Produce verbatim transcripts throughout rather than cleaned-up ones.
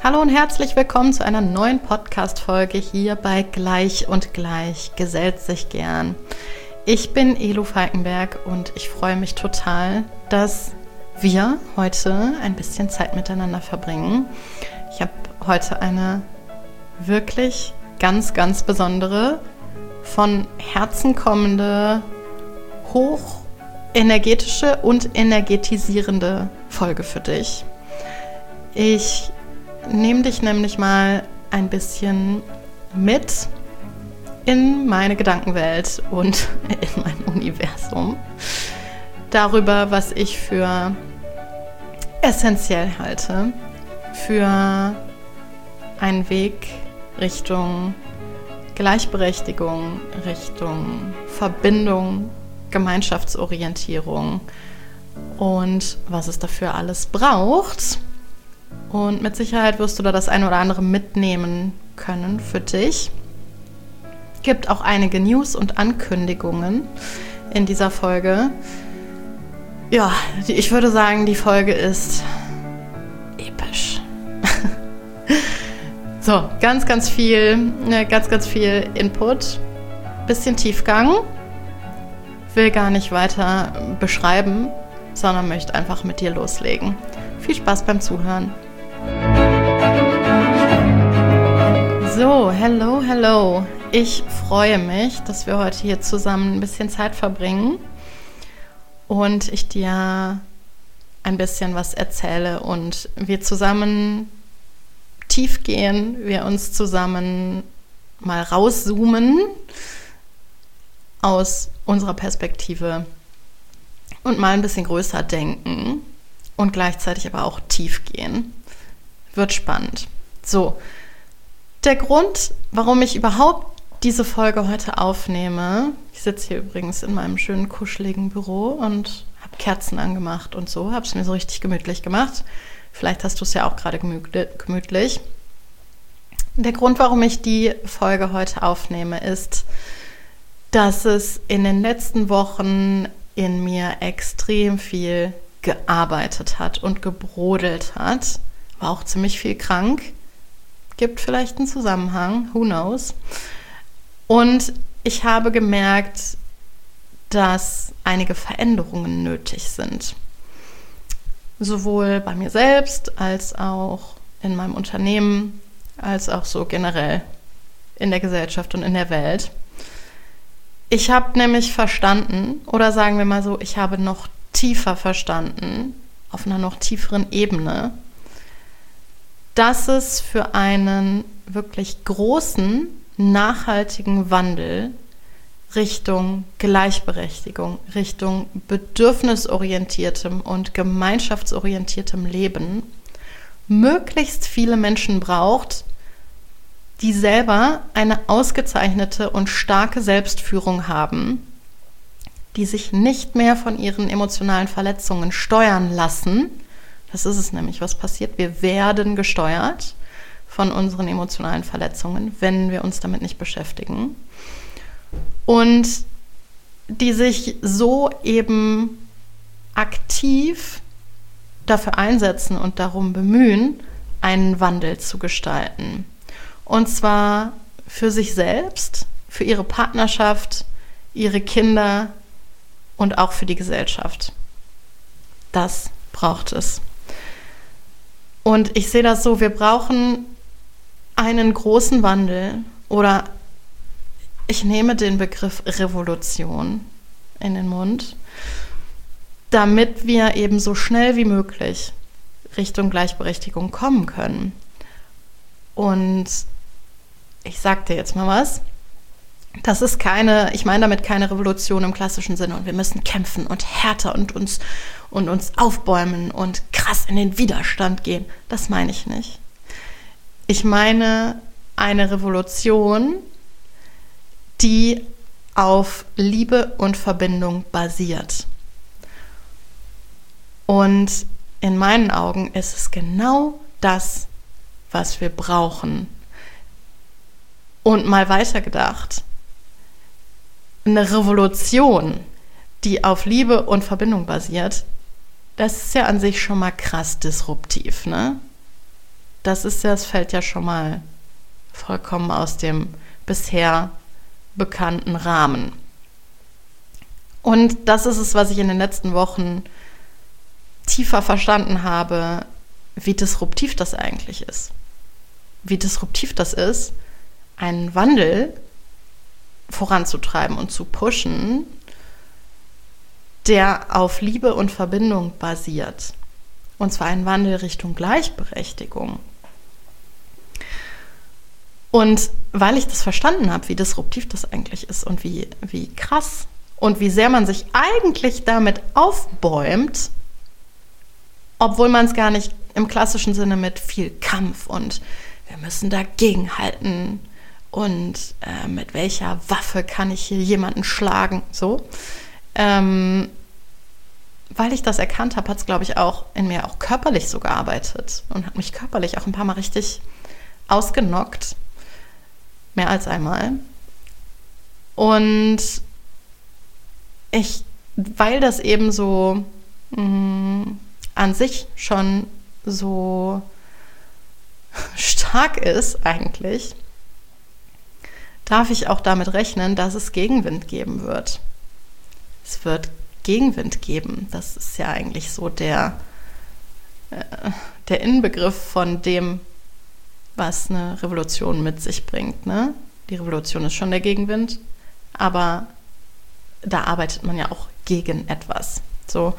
Hallo und herzlich willkommen zu einer neuen Podcast-Folge hier bei Gleich und Gleich gesellt sich gern. Ich bin Elo Falkenberg und ich freue mich total, dass wir heute ein bisschen Zeit miteinander verbringen. Ich habe heute eine wirklich ganz, ganz besondere, von Herzen kommende, hochenergetische und energetisierende Folge für dich. Ich nehme dich nämlich mal ein bisschen mit in meine Gedankenwelt und in mein Universum. Darüber, was ich für essentiell halte für einen Weg Richtung Gleichberechtigung, Richtung Verbindung, Gemeinschaftsorientierung und was es dafür alles braucht. Und mit Sicherheit wirst du da das eine oder andere mitnehmen können für dich. Es gibt auch einige News und Ankündigungen in dieser Folge. Ja, ich würde sagen, die Folge ist episch. So, ganz, ganz viel, ganz, ganz viel Input, bisschen Tiefgang. Will gar nicht weiter beschreiben, sondern möchte einfach mit dir loslegen. Viel Spaß beim Zuhören. So, hello, hello. Ich freue mich, dass wir heute hier zusammen ein bisschen Zeit verbringen und ich dir ein bisschen was erzähle und wir zusammen tief gehen, wir uns zusammen mal rauszoomen aus unserer Perspektive und mal ein bisschen größer denken und gleichzeitig aber auch tief gehen. Wird spannend. So, der Grund, warum ich überhaupt diese Folge heute aufnehme, ich sitze hier übrigens in meinem schönen kuscheligen Büro und habe Kerzen angemacht und so, habe es mir so richtig gemütlich gemacht. Vielleicht hast du es ja auch gerade gemütlich. Der Grund, warum ich die Folge heute aufnehme, ist, dass es in den letzten Wochen in mir extrem viel gearbeitet hat und gebrodelt hat. War auch ziemlich viel krank. Gibt vielleicht einen Zusammenhang, who knows. Und ich habe gemerkt, dass einige Veränderungen nötig sind. Sowohl bei mir selbst, als auch in meinem Unternehmen, als auch so generell in der Gesellschaft und in der Welt. Ich habe nämlich verstanden, oder sagen wir mal so, ich habe noch tiefer verstanden, auf einer noch tieferen Ebene, dass es für einen wirklich großen, nachhaltigen Wandel Richtung Gleichberechtigung, Richtung bedürfnisorientiertem und gemeinschaftsorientiertem Leben möglichst viele Menschen braucht, die selber eine ausgezeichnete und starke Selbstführung haben, die sich nicht mehr von ihren emotionalen Verletzungen steuern lassen. Das ist es nämlich, was passiert. Wir werden gesteuert von unseren emotionalen Verletzungen, wenn wir uns damit nicht beschäftigen. Und die sich so eben aktiv dafür einsetzen und darum bemühen, einen Wandel zu gestalten. Und zwar für sich selbst, für ihre Partnerschaft, ihre Kinder und auch für die Gesellschaft. Das braucht es. Und ich sehe das so, wir brauchen einen großen Wandel oder ich nehme den Begriff Revolution in den Mund, damit wir eben so schnell wie möglich Richtung Gleichberechtigung kommen können. Und ich sag dir jetzt mal was, das ist keine, ich meine damit keine Revolution im klassischen Sinne und wir müssen kämpfen und härter und uns, und uns aufbäumen und krass in den Widerstand gehen. Das meine ich nicht. Ich meine eine Revolution, die auf Liebe und Verbindung basiert. Und in meinen Augen ist es genau das, was wir brauchen. Und mal weitergedacht, eine Revolution, die auf Liebe und Verbindung basiert, das ist ja an sich schon mal krass disruptiv, ne? das ist ja, das fällt ja schon mal vollkommen aus dem bisher bekannten Rahmen. Und das ist es, was ich in den letzten Wochen tiefer verstanden habe, wie disruptiv das eigentlich ist. Wie disruptiv das ist, einen Wandel voranzutreiben und zu pushen, der auf Liebe und Verbindung basiert. Und zwar ein Wandel Richtung Gleichberechtigung. Und weil ich das verstanden habe, wie disruptiv das eigentlich ist und wie, wie krass und wie sehr man sich eigentlich damit aufbäumt, obwohl man es gar nicht im klassischen Sinne mit viel Kampf und wir müssen dagegenhalten und äh, mit welcher Waffe kann ich hier jemanden schlagen, so. Ähm, weil ich das erkannt habe, hat es, glaube ich, auch in mir auch körperlich so gearbeitet und hat mich körperlich auch ein paar Mal richtig ausgenockt. Mehr als einmal. Und ich, weil das eben so mh, an sich schon so stark ist eigentlich, darf ich auch damit rechnen, dass es Gegenwind geben wird. Es wird Gegenwind geben. Das ist ja eigentlich so der, äh, der Inbegriff von dem, was eine Revolution mit sich bringt. Ne? Die Revolution ist schon der Gegenwind, aber da arbeitet man ja auch gegen etwas. So.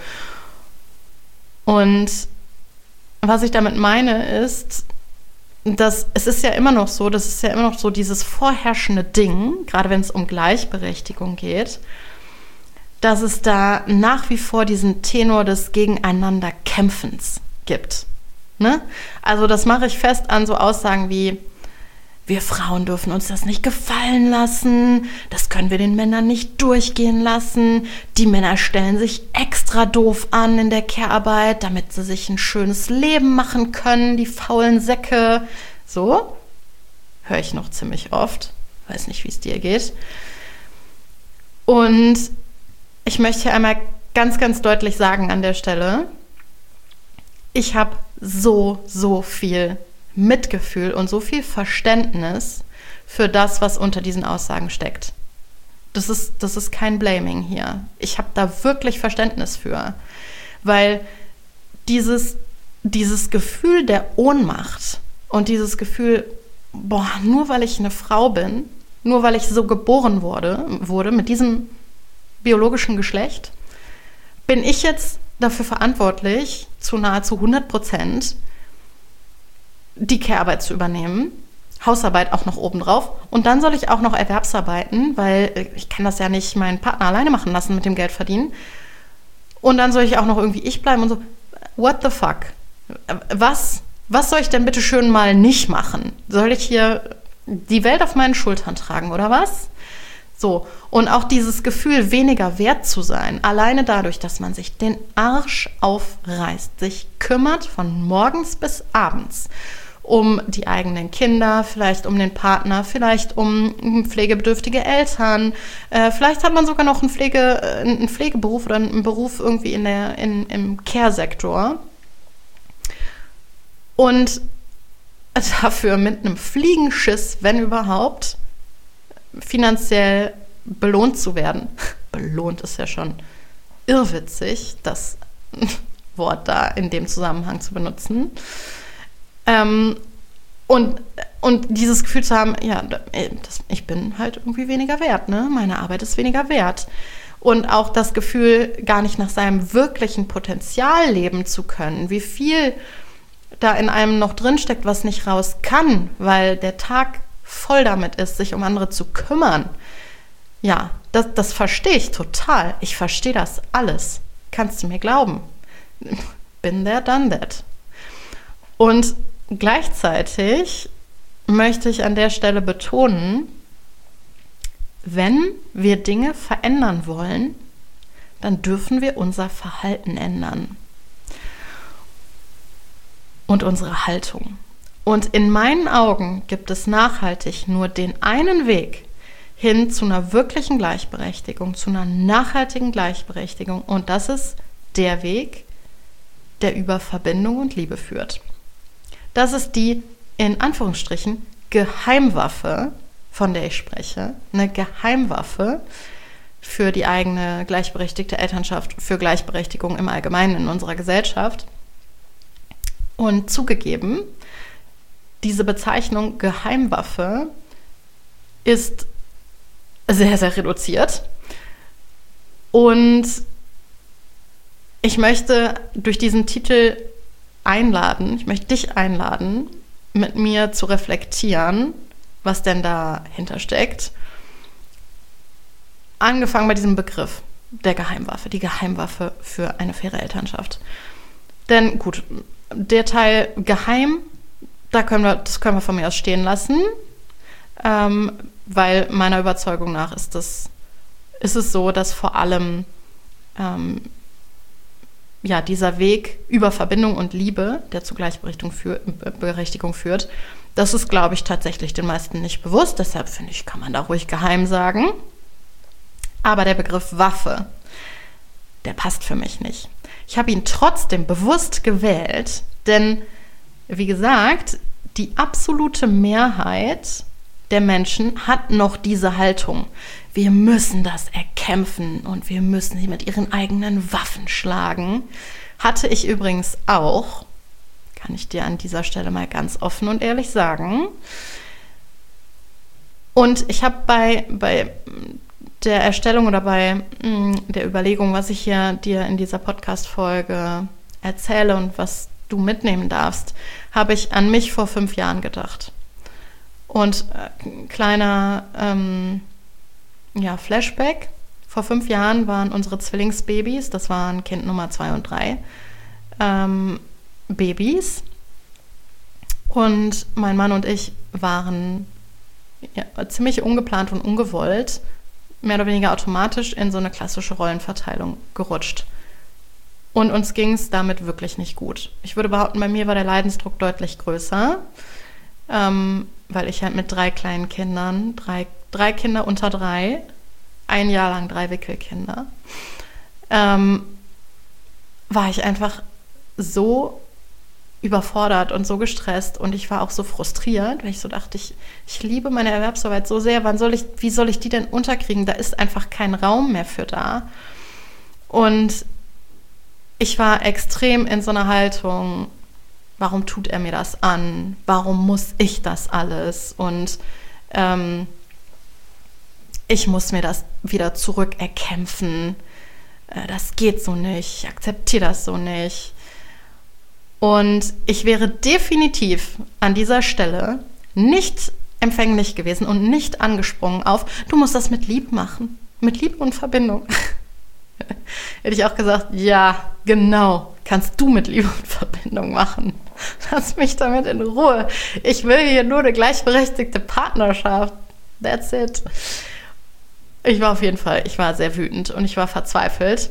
Und was ich damit meine ist, dass es ist ja immer noch so, das ist ja immer noch so dieses vorherrschende Ding, gerade wenn es um Gleichberechtigung geht, dass es da nach wie vor diesen Tenor des Gegeneinanderkämpfens gibt. Ne? Also das mache ich fest an so Aussagen wie, wir Frauen dürfen uns das nicht gefallen lassen, das können wir den Männern nicht durchgehen lassen, die Männer stellen sich extra doof an in der Care-Arbeit, damit sie sich ein schönes Leben machen können, die faulen Säcke. So höre ich noch ziemlich oft, weiß nicht, wie es dir geht. Und ich möchte hier einmal ganz, ganz deutlich sagen an der Stelle, ich habe so, so viel Mitgefühl und so viel Verständnis für das, was unter diesen Aussagen steckt. Das ist, das ist kein Blaming hier. Ich habe da wirklich Verständnis für, weil dieses, dieses Gefühl der Ohnmacht und dieses Gefühl, boah, nur weil ich eine Frau bin, nur weil ich so geboren wurde, wurde mit diesem biologischen Geschlecht, bin ich jetzt dafür verantwortlich, zu nahezu hundert Prozent die Care-Arbeit zu übernehmen, Hausarbeit auch noch obendrauf und dann soll ich auch noch Erwerbsarbeiten, weil ich kann das ja nicht meinen Partner alleine machen lassen mit dem Geld verdienen und dann soll ich auch noch irgendwie ich bleiben und so, what the fuck? Was, was soll ich denn bitte schön mal nicht machen? Soll ich hier die Welt auf meinen Schultern tragen oder was? So, und auch dieses Gefühl, weniger wert zu sein, alleine dadurch, dass man sich den Arsch aufreißt, sich kümmert von morgens bis abends um die eigenen Kinder, vielleicht um den Partner, vielleicht um pflegebedürftige Eltern, äh, vielleicht hat man sogar noch einen, Pflege, einen Pflegeberuf oder einen Beruf irgendwie in der, in, im Care-Sektor. Und dafür mit einem Fliegenschiss, wenn überhaupt, finanziell belohnt zu werden. Belohnt ist ja schon irrwitzig, das Wort da in dem Zusammenhang zu benutzen. Ähm, und, und dieses Gefühl zu haben, ja, das, ich bin halt irgendwie weniger wert, ne? Meine Arbeit ist weniger wert. Und auch das Gefühl, gar nicht nach seinem wirklichen Potenzial leben zu können, wie viel da in einem noch drinsteckt, was nicht raus kann, weil der Tag voll damit ist, sich um andere zu kümmern. Ja, das, das verstehe ich total. Ich verstehe das alles. Kannst du mir glauben? Been there, done that. Und gleichzeitig möchte ich an der Stelle betonen, wenn wir Dinge verändern wollen, dann dürfen wir unser Verhalten ändern. Und unsere Haltung. Und in meinen Augen gibt es nachhaltig nur den einen Weg hin zu einer wirklichen Gleichberechtigung, zu einer nachhaltigen Gleichberechtigung. Und das ist der Weg, der über Verbindung und Liebe führt. Das ist die, in Anführungsstrichen, Geheimwaffe, von der ich spreche. Eine Geheimwaffe für die eigene gleichberechtigte Elternschaft, für Gleichberechtigung im Allgemeinen in unserer Gesellschaft. Und zugegeben, diese Bezeichnung Geheimwaffe ist sehr, sehr reduziert. Und ich möchte durch diesen Titel einladen, ich möchte dich einladen, mit mir zu reflektieren, was denn dahinter steckt. Angefangen bei diesem Begriff der Geheimwaffe, die Geheimwaffe für eine faire Elternschaft. Denn gut, der Teil geheim, da können wir, das können wir von mir aus stehen lassen, ähm, weil meiner Überzeugung nach ist, das, ist es so, dass vor allem ähm, ja, dieser Weg über Verbindung und Liebe, der zu Gleichberechtigung führ, Berechtigung führt, das ist, glaube ich, tatsächlich den meisten nicht bewusst. Deshalb finde ich, kann man da ruhig geheim sagen. Aber der Begriff Waffe, der passt für mich nicht. Ich habe ihn trotzdem bewusst gewählt, denn, wie gesagt, die absolute Mehrheit der Menschen hat noch diese Haltung. Wir müssen das erkämpfen und wir müssen sie mit ihren eigenen Waffen schlagen. Hatte ich übrigens auch, kann ich dir an dieser Stelle mal ganz offen und ehrlich sagen. Und ich habe bei, bei der Erstellung oder bei mh, der Überlegung, was ich hier dir in dieser Podcast-Folge erzähle und was du mitnehmen darfst, habe ich an mich vor fünf Jahren gedacht. Und äh, kleiner ähm, ja, Flashback. Vor fünf Jahren waren unsere Zwillingsbabys, das waren Kind Nummer zwei und drei, ähm, Babys. Und mein Mann und ich waren ja, ziemlich ungeplant und ungewollt, mehr oder weniger automatisch in so eine klassische Rollenverteilung gerutscht. Und uns ging es damit wirklich nicht gut. Ich würde behaupten, bei mir war der Leidensdruck deutlich größer, ähm, weil ich halt mit drei kleinen Kindern, drei, drei Kinder unter drei, ein Jahr lang drei Wickelkinder, ähm, war ich einfach so überfordert und so gestresst und ich war auch so frustriert, weil ich so dachte, ich, ich liebe meine Erwerbsarbeit so sehr, wann soll ich, wie soll ich die denn unterkriegen? Da ist einfach kein Raum mehr für da. Und ich war extrem in so einer Haltung, warum tut er mir das an? Warum muss ich das alles? Und ähm, ich muss mir das wieder zurückerkämpfen. Äh, das geht so nicht. Ich akzeptiere das so nicht. Und ich wäre definitiv an dieser Stelle nicht empfänglich gewesen und nicht angesprungen auf, du musst das mit Liebe machen. Mit Liebe und Verbindung. Hätte ich auch gesagt, ja, genau, kannst du mit Liebe und Verbindung machen. Lass mich damit in Ruhe. Ich will hier nur eine gleichberechtigte Partnerschaft. That's it. Ich war auf jeden Fall, ich war sehr wütend und ich war verzweifelt.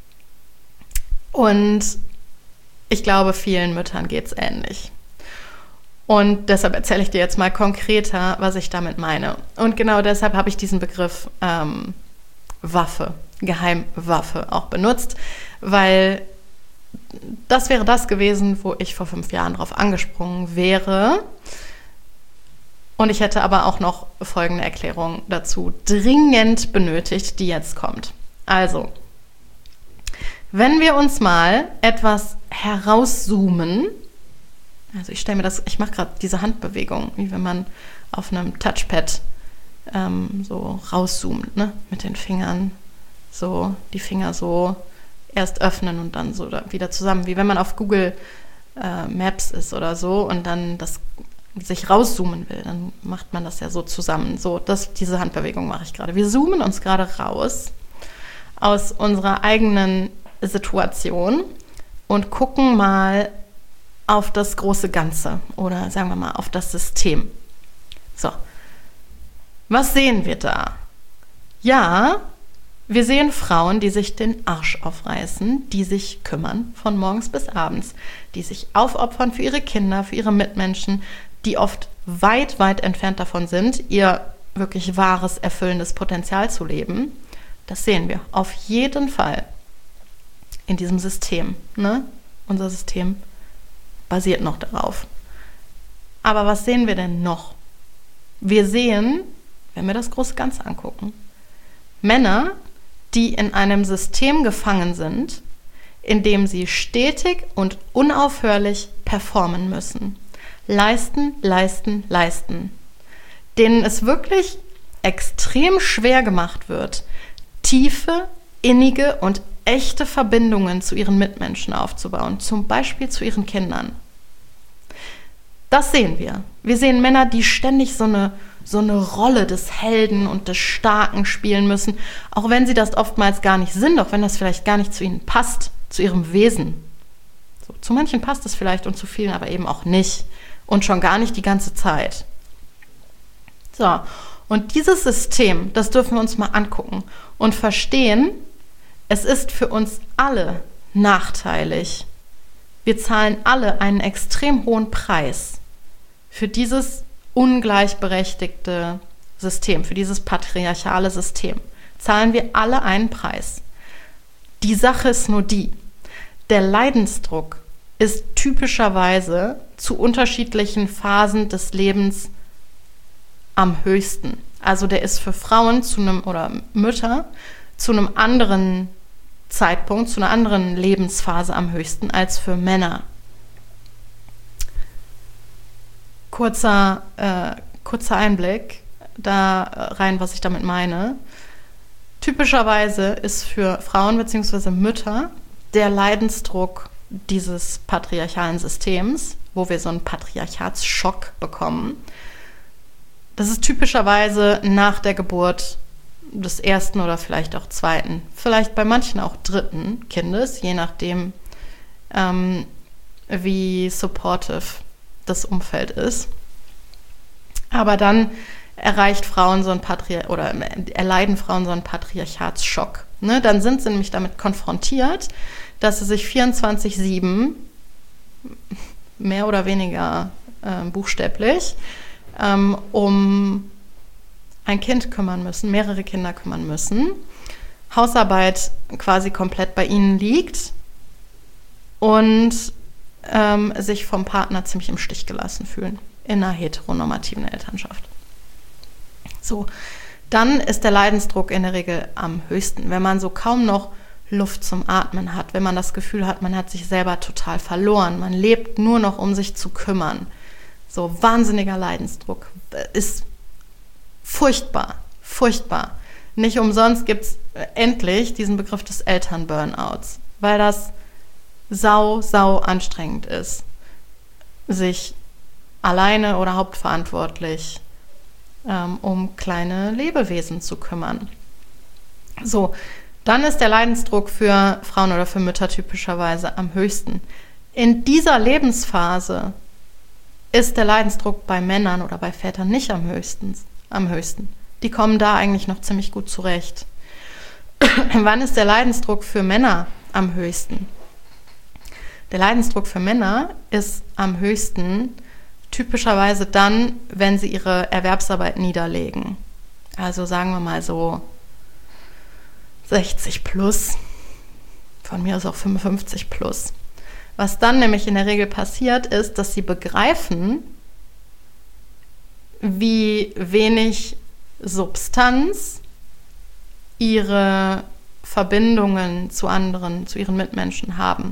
Und ich glaube, vielen Müttern geht es ähnlich. Und deshalb erzähle ich dir jetzt mal konkreter, was ich damit meine. Und genau deshalb habe ich diesen Begriff ähm, Waffe, Geheimwaffe auch benutzt, weil das wäre das gewesen, wo ich vor fünf Jahren drauf angesprungen wäre. Und ich hätte aber auch noch folgende Erklärung dazu dringend benötigt, die jetzt kommt. Also, wenn wir uns mal etwas herauszoomen, also ich stelle mir das, ich mache gerade diese Handbewegung, wie wenn man auf einem Touchpad ähm, so rauszoomt, ne? Mit den Fingern, so die Finger so erst öffnen und dann so wieder zusammen, wie wenn man auf Google äh, Maps ist oder so und dann das sich rauszoomen will, dann macht man das ja so zusammen. So, das, diese Handbewegung mache ich gerade. Wir zoomen uns gerade raus aus unserer eigenen Situation und gucken mal auf das große Ganze oder sagen wir mal auf das System. So, was sehen wir da? Ja, wir sehen Frauen, die sich den Arsch aufreißen, die sich kümmern von morgens bis abends, die sich aufopfern für ihre Kinder, für ihre Mitmenschen, die oft weit, weit entfernt davon sind, ihr wirklich wahres, erfüllendes Potenzial zu leben. Das sehen wir auf jeden Fall in diesem System. Ne? Unser System basiert noch darauf. Aber was sehen wir denn noch? Wir sehen, wenn wir das große Ganze angucken, Männer, die in einem System gefangen sind, in dem sie stetig und unaufhörlich performen müssen. Leisten, leisten, leisten. Denen es wirklich extrem schwer gemacht wird, tiefe, innige und echte Verbindungen zu ihren Mitmenschen aufzubauen, zum Beispiel zu ihren Kindern. Das sehen wir. Wir sehen Männer, die ständig so eine, so eine Rolle des Helden und des Starken spielen müssen, auch wenn sie das oftmals gar nicht sind, auch wenn das vielleicht gar nicht zu ihnen passt, zu ihrem Wesen. So, zu manchen passt es vielleicht und zu vielen aber eben auch nicht und schon gar nicht die ganze Zeit. So, und dieses System, das dürfen wir uns mal angucken und verstehen, es ist für uns alle nachteilig. Wir zahlen alle einen extrem hohen Preis für dieses ungleichberechtigte System, für dieses patriarchale System. Zahlen wir alle einen Preis. Die Sache ist nur die, der Leidensdruck ist typischerweise zu unterschiedlichen Phasen des Lebens am höchsten. Also der ist für Frauen zu einem oder Mütter zu einem anderen Zeitpunkt, zu einer anderen Lebensphase am höchsten als für Männer. Kurzer, äh, kurzer Einblick da rein, was ich damit meine. Typischerweise ist für Frauen bzw. Mütter der Leidensdruck dieses patriarchalen Systems, wo wir so einen Patriarchatsschock bekommen, das ist typischerweise nach der Geburt des ersten oder vielleicht auch zweiten, vielleicht bei manchen auch dritten Kindes, je nachdem, ähm, wie supportive das Umfeld ist. Aber dann erreicht Frauen so ein Patri- oder erleiden Frauen so einen Patriarchatsschock. Ne? Dann sind sie nämlich damit konfrontiert, dass sie sich vierundzwanzig sieben, mehr oder weniger äh, buchstäblich, ähm, um ein Kind kümmern müssen, mehrere Kinder kümmern müssen, Hausarbeit quasi komplett bei ihnen liegt und ähm, sich vom Partner ziemlich im Stich gelassen fühlen in einer heteronormativen Elternschaft. So, dann ist der Leidensdruck in der Regel am höchsten, wenn man so kaum noch Luft zum Atmen hat, wenn man das Gefühl hat, man hat sich selber total verloren, man lebt nur noch, um sich zu kümmern. So wahnsinniger Leidensdruck ist furchtbar, furchtbar. Nicht umsonst gibt es endlich diesen Begriff des Elternburnouts, weil das sau, sau anstrengend ist, sich alleine oder hauptverantwortlich ähm, um kleine Lebewesen zu kümmern. So, dann ist der Leidensdruck für Frauen oder für Mütter typischerweise am höchsten. In dieser Lebensphase ist der Leidensdruck bei Männern oder bei Vätern nicht am höchsten. Am höchsten. Die kommen da eigentlich noch ziemlich gut zurecht. Wann ist der Leidensdruck für Männer am höchsten? Der Leidensdruck für Männer ist am höchsten typischerweise dann, wenn sie ihre Erwerbsarbeit niederlegen. Also sagen wir mal so sechzig plus, von mir aus auch fünfundfünfzig plus. Was dann nämlich in der Regel passiert, ist, dass sie begreifen, wie wenig Substanz ihre Verbindungen zu anderen, zu ihren Mitmenschen haben.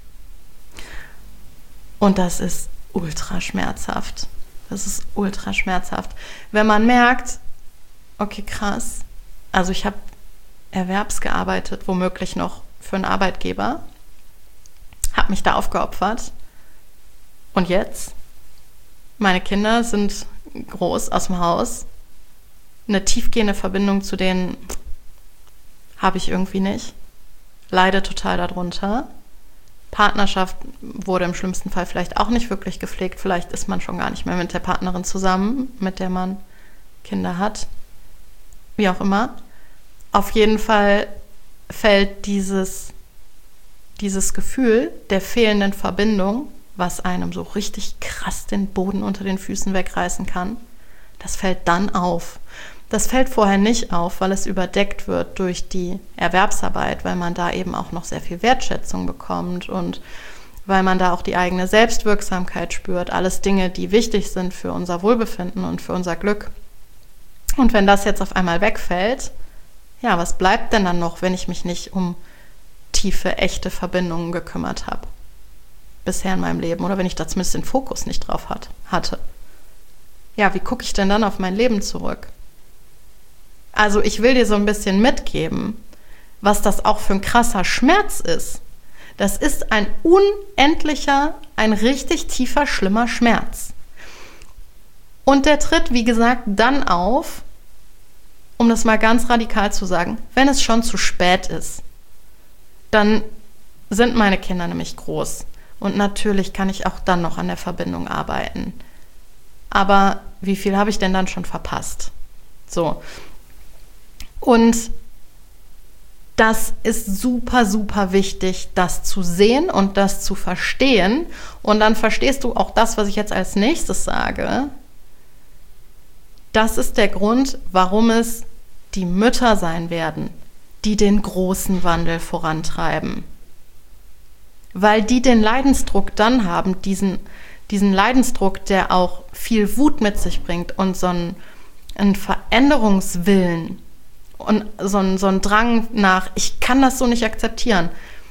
Und das ist ultra schmerzhaft. Das ist ultra schmerzhaft. Wenn man merkt, okay, krass, also ich habe erwerbsgearbeitet, womöglich noch für einen Arbeitgeber, habe mich da aufgeopfert und jetzt, meine Kinder sind groß aus dem Haus, eine tiefgehende Verbindung zu denen habe ich irgendwie nicht, leide total darunter. Partnerschaft wurde im schlimmsten Fall vielleicht auch nicht wirklich gepflegt, vielleicht ist man schon gar nicht mehr mit der Partnerin zusammen, mit der man Kinder hat, wie auch immer. Auf jeden Fall fällt dieses, dieses Gefühl der fehlenden Verbindung, was einem so richtig krass den Boden unter den Füßen wegreißen kann, das fällt dann auf. Das fällt vorher nicht auf, weil es überdeckt wird durch die Erwerbsarbeit, weil man da eben auch noch sehr viel Wertschätzung bekommt und weil man da auch die eigene Selbstwirksamkeit spürt. Alles Dinge, die wichtig sind für unser Wohlbefinden und für unser Glück. Und wenn das jetzt auf einmal wegfällt, ja, was bleibt denn dann noch, wenn ich mich nicht um tiefe, echte Verbindungen gekümmert habe? Bisher in meinem Leben. Oder wenn ich da zumindest den Fokus nicht drauf hat, hatte. Ja, wie gucke ich denn dann auf mein Leben zurück? Also ich will dir so ein bisschen mitgeben, was das auch für ein krasser Schmerz ist. Das ist ein unendlicher, ein richtig tiefer, schlimmer Schmerz. Und der tritt, wie gesagt, dann auf, um das mal ganz radikal zu sagen, wenn es schon zu spät ist. Dann sind meine Kinder nämlich groß. Und natürlich kann ich auch dann noch an der Verbindung arbeiten. Aber wie viel habe ich denn dann schon verpasst? So. Und das ist super, super wichtig, das zu sehen und das zu verstehen. Und dann verstehst du auch das, was ich jetzt als nächstes sage. Das ist der Grund, warum es die Mütter sein werden, die den großen Wandel vorantreiben. Weil die den Leidensdruck dann haben, diesen, diesen Leidensdruck, der auch viel Wut mit sich bringt und so einen, einen Veränderungswillen und so einen, so einen Drang nach, ich kann das so nicht akzeptieren.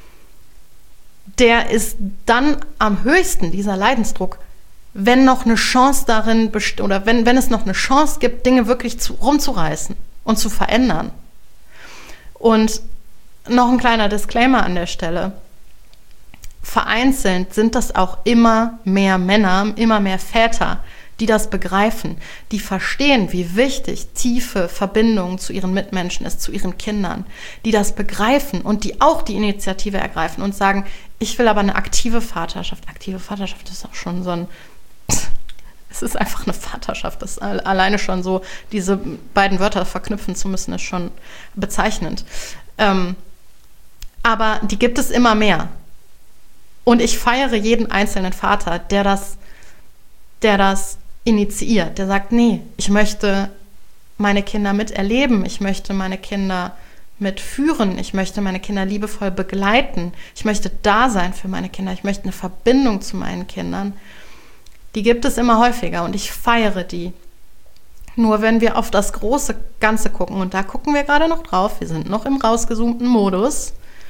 Der ist dann am höchsten, dieser Leidensdruck, wenn noch eine Chance darin besteht, oder wenn, wenn es noch eine Chance gibt, Dinge wirklich zu, rumzureißen und zu verändern. Und noch ein kleiner Disclaimer an der Stelle. Vereinzelt sind das auch immer mehr Männer, immer mehr Väter, die das begreifen, die verstehen, wie wichtig tiefe Verbindung zu ihren Mitmenschen ist, zu ihren Kindern, die das begreifen und die auch die Initiative ergreifen und sagen, ich will aber eine aktive Vaterschaft. Aktive Vaterschaft ist auch schon so ein, es ist einfach eine Vaterschaft, das alleine schon so, diese beiden Wörter verknüpfen zu müssen, ist schon bezeichnend. Ähm, aber die gibt es immer mehr. Und ich feiere jeden einzelnen Vater, der das, der das initiiert, der sagt, nee, ich möchte meine Kinder miterleben, ich möchte meine Kinder mitführen, ich möchte meine Kinder liebevoll begleiten, ich möchte da sein für meine Kinder, ich möchte eine Verbindung zu meinen Kindern. Die gibt es immer häufiger und ich feiere die. Nur wenn wir auf das große Ganze gucken, und da gucken wir gerade noch drauf, wir sind noch im rausgezoomten Modus,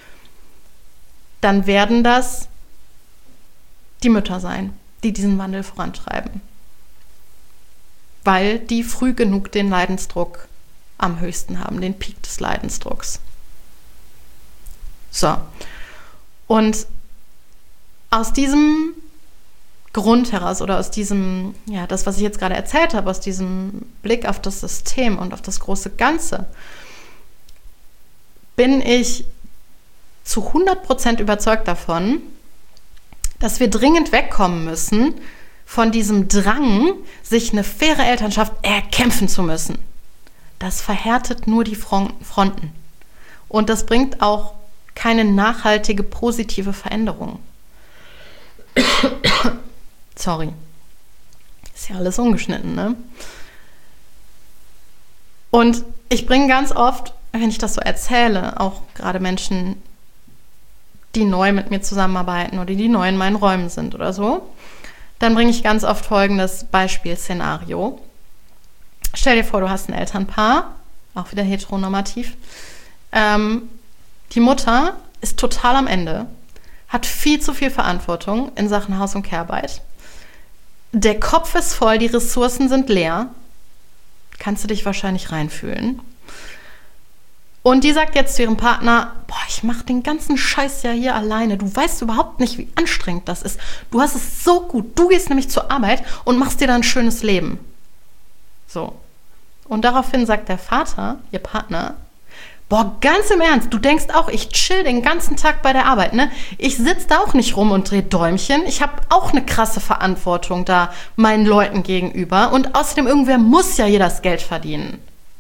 dann werden das die Mütter sein, die diesen Wandel vorantreiben. Weil die früh genug den Leidensdruck am höchsten haben, den Peak des Leidensdrucks. So. Und aus diesem Grund heraus oder aus diesem, ja, das, was ich jetzt gerade erzählt habe, aus diesem Blick auf das System und auf das große Ganze, bin ich zu hundert Prozent überzeugt davon, dass wir dringend wegkommen müssen von diesem Drang, sich eine faire Elternschaft erkämpfen zu müssen. Das verhärtet nur die Fronten. Und das bringt auch keine nachhaltige, positive Veränderung. Sorry. Ist ja alles ungeschnitten, ne? Und ich bringe ganz oft, wenn ich das so erzähle, auch gerade Menschen, die neu mit mir zusammenarbeiten oder die neu in meinen Räumen sind oder so, dann bringe ich ganz oft folgendes Beispielszenario. Stell dir vor, du hast ein Elternpaar, auch wieder heteronormativ. Ähm, die Mutter ist total am Ende, hat viel zu viel Verantwortung in Sachen Haus- und Care-Arbeit. Der Kopf ist voll, die Ressourcen sind leer. Kannst du dich wahrscheinlich reinfühlen. Und die sagt jetzt zu ihrem Partner, boah, ich mache den ganzen Scheiß ja hier alleine. Du weißt überhaupt nicht, wie anstrengend das ist. Du hast es so gut. Du gehst nämlich zur Arbeit und machst dir dann ein schönes Leben. So. Und daraufhin sagt der Vater, ihr Partner, boah, ganz im Ernst, du denkst auch, ich chill den ganzen Tag bei der Arbeit, ne? Ich sitze da auch nicht rum und drehe Däumchen. Ich habe auch eine krasse Verantwortung da meinen Leuten gegenüber. Und außerdem, irgendwer muss ja hier das Geld verdienen.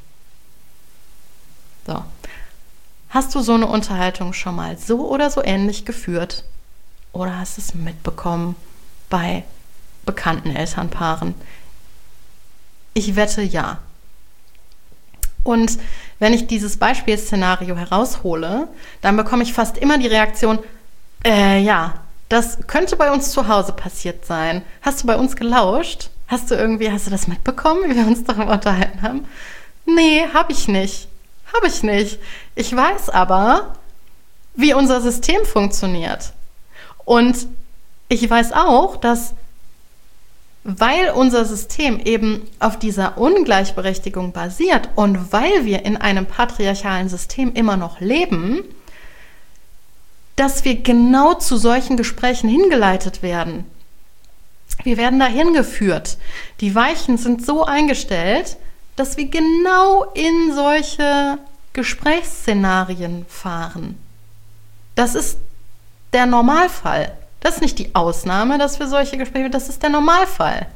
So. Hast du so eine Unterhaltung schon mal so oder so ähnlich geführt? Oder hast du es mitbekommen bei bekannten Elternpaaren? Ich wette, ja. Und wenn ich dieses Beispielszenario heraushole, dann bekomme ich fast immer die Reaktion, äh, ja, Das könnte bei uns zu Hause passiert sein. Hast du bei uns gelauscht? Hast du irgendwie, hast du das mitbekommen, wie wir uns darüber unterhalten haben? Nee, habe ich nicht. Habe ich nicht. Ich weiß aber, wie unser System funktioniert. Und ich weiß auch, dass, weil unser System eben auf dieser Ungleichberechtigung basiert und weil wir in einem patriarchalen System immer noch leben, dass wir genau zu solchen Gesprächen hingeleitet werden. Wir werden dahin geführt. Die Weichen sind so eingestellt, dass wir genau in solche Gesprächsszenarien fahren. Das ist der Normalfall. Das ist nicht die Ausnahme, dass wir solche Gespräche, das ist der Normalfall.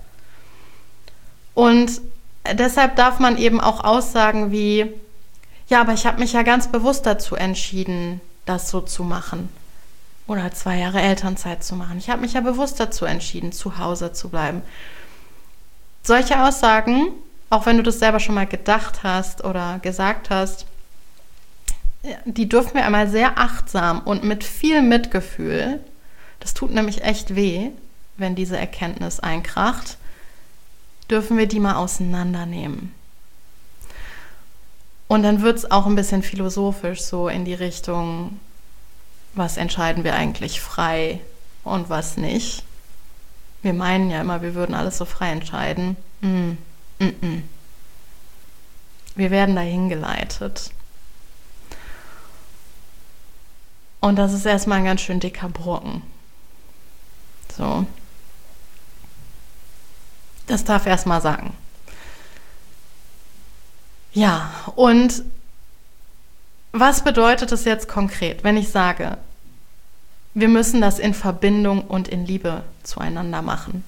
Und deshalb darf man eben auch Aussagen wie, ja, aber ich habe mich ja ganz bewusst dazu entschieden, das so zu machen. Oder zwei Jahre Elternzeit zu machen. Ich habe mich ja bewusst dazu entschieden, zu Hause zu bleiben. Solche Aussagen, auch wenn du das selber schon mal gedacht hast oder gesagt hast, die dürfen wir einmal sehr achtsam und mit viel Mitgefühl, das tut nämlich echt weh, wenn diese Erkenntnis einkracht, dürfen wir die mal auseinandernehmen. Und dann wird es auch ein bisschen philosophisch, so in die Richtung, was entscheiden wir eigentlich frei und was nicht. Wir meinen ja immer, wir würden alles so frei entscheiden. Mm, mm, mm. Wir werden dahin geleitet. Und das ist erstmal ein ganz schön dicker Brocken. So. Das darf erstmal sagen. Ja, und was bedeutet es jetzt konkret, wenn ich sage, wir müssen das in Verbindung und in Liebe zueinander machen?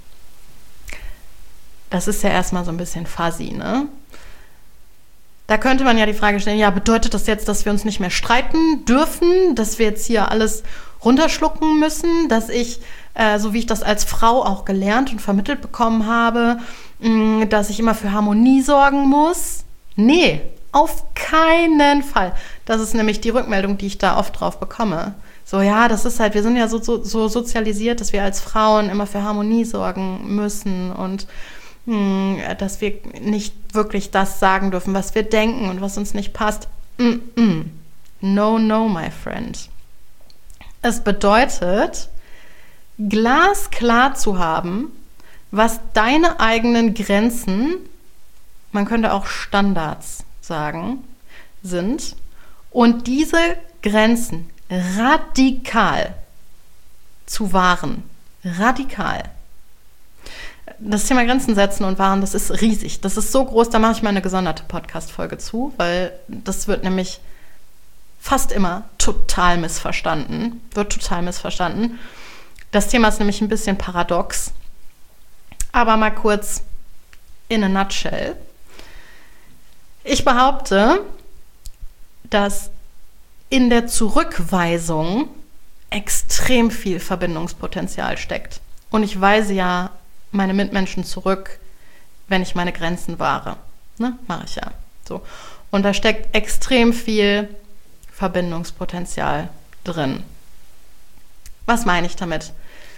Das ist ja erstmal so ein bisschen fuzzy, ne? Da könnte man ja die Frage stellen, ja, bedeutet das jetzt, dass wir uns nicht mehr streiten dürfen, dass wir jetzt hier alles runterschlucken müssen, dass ich, äh, so wie ich das als Frau auch gelernt und vermittelt bekommen habe, mh, dass ich immer für Harmonie sorgen muss? Nee, auf keinen Fall. Das ist nämlich die Rückmeldung, die ich da oft drauf bekomme. So, ja, das ist halt, wir sind ja so, so, so sozialisiert, dass wir als Frauen immer für Harmonie sorgen müssen und mh, dass wir nicht wirklich das sagen dürfen, was wir denken und was uns nicht passt. Mm-mm. No, no, my friend. Es bedeutet, glasklar zu haben, was deine eigenen Grenzen, man könnte auch Standards sagen, sind und diese Grenzen radikal zu wahren. Radikal. Das Thema Grenzen setzen und wahren, das ist riesig. Das ist so groß, da mache ich mal eine gesonderte Podcast-Folge zu, weil das wird nämlich fast immer total missverstanden. Wird total missverstanden. Das Thema ist nämlich ein bisschen paradox. Aber mal kurz in a nutshell. Ich behaupte, dass in der Zurückweisung extrem viel Verbindungspotenzial steckt. Und ich weise ja meine Mitmenschen zurück, wenn ich meine Grenzen wahre. Ne? Mache ich ja. So. Und da steckt extrem viel Verbindungspotenzial drin. Was meine ich damit?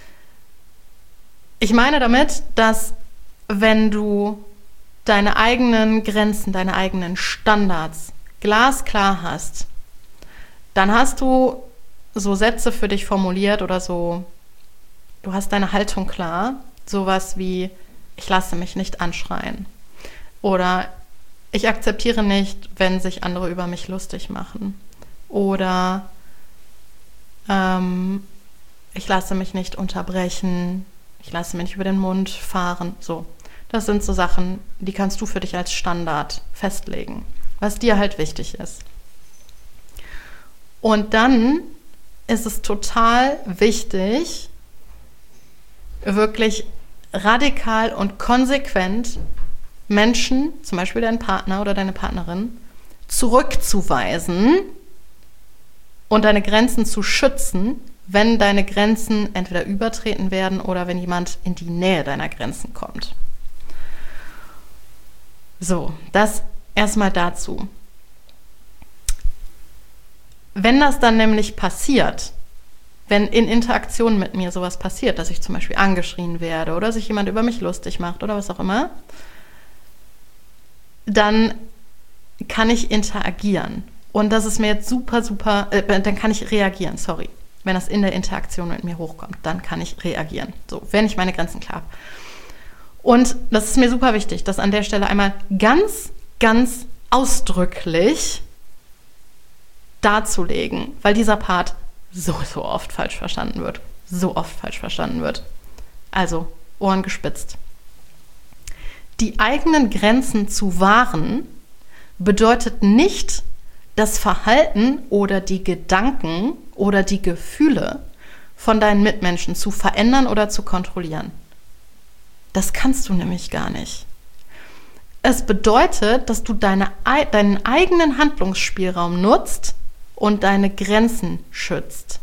Ich meine damit, dass wenn du deine eigenen Grenzen, deine eigenen Standards glasklar hast, dann hast du so Sätze für dich formuliert oder so, du hast deine Haltung klar, sowas wie, ich lasse mich nicht anschreien oder ich akzeptiere nicht, wenn sich andere über mich lustig machen oder ähm, ich lasse mich nicht unterbrechen, ich lasse mich nicht über den Mund fahren, so. Das sind so Sachen, die kannst du für dich als Standard festlegen, was dir halt wichtig ist. Und dann ist es total wichtig, wirklich radikal und konsequent Menschen, zum Beispiel deinen Partner oder deine Partnerin, zurückzuweisen und deine Grenzen zu schützen, wenn deine Grenzen entweder übertreten werden oder wenn jemand in die Nähe deiner Grenzen kommt. So, das erstmal dazu. Wenn das dann nämlich passiert, wenn in Interaktion mit mir sowas passiert, dass ich zum Beispiel angeschrien werde oder sich jemand über mich lustig macht oder was auch immer, dann kann ich interagieren. Und das ist mir jetzt super, super, äh, dann kann ich reagieren, sorry. Wenn das in der Interaktion mit mir hochkommt, dann kann ich reagieren. So, wenn ich meine Grenzen klar habe. Und das ist mir super wichtig, das an der Stelle einmal ganz, ganz ausdrücklich darzulegen, weil dieser Part so, so oft falsch verstanden wird. So oft falsch verstanden wird. Also, Ohren gespitzt. Die eigenen Grenzen zu wahren bedeutet nicht, das Verhalten oder die Gedanken oder die Gefühle von deinen Mitmenschen zu verändern oder zu kontrollieren. Das kannst du nämlich gar nicht. Es bedeutet, dass du deine, deinen eigenen Handlungsspielraum nutzt und deine Grenzen schützt.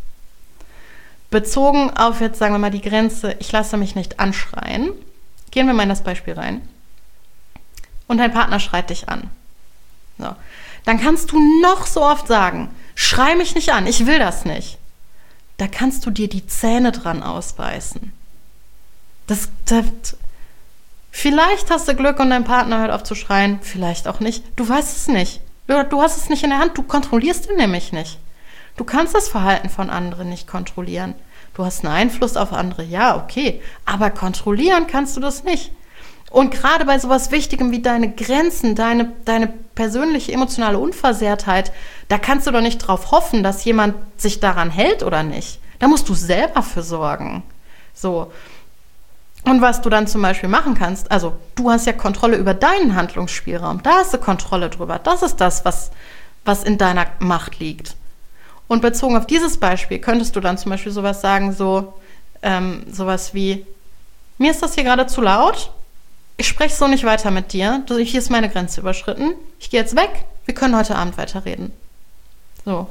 Bezogen auf jetzt, sagen wir mal, die Grenze, ich lasse mich nicht anschreien, gehen wir mal in das Beispiel rein. Und dein Partner schreit dich an. So. Dann kannst du noch so oft sagen, schrei mich nicht an, ich will das nicht. Da kannst du dir die Zähne dran ausbeißen. Das, das, vielleicht hast du Glück und dein Partner hört auf zu schreien, vielleicht auch nicht. Du weißt es nicht. Du, du hast es nicht in der Hand, du kontrollierst ihn nämlich nicht. Du kannst das Verhalten von anderen nicht kontrollieren. Du hast einen Einfluss auf andere, ja, okay, aber kontrollieren kannst du das nicht. Und gerade bei sowas Wichtigem wie deine Grenzen, deine, deine persönliche emotionale Unversehrtheit, da kannst du doch nicht drauf hoffen, dass jemand sich daran hält oder nicht. Da musst du selber für sorgen. So. Und was du dann zum Beispiel machen kannst, also du hast ja Kontrolle über deinen Handlungsspielraum, da hast du Kontrolle drüber. Das ist das, was, was in deiner Macht liegt. Und bezogen auf dieses Beispiel könntest du dann zum Beispiel sowas sagen, so ähm, sowas wie, mir ist das hier gerade zu laut, ich spreche so nicht weiter mit dir, hier ist meine Grenze überschritten, ich gehe jetzt weg, wir können heute Abend weiterreden. So.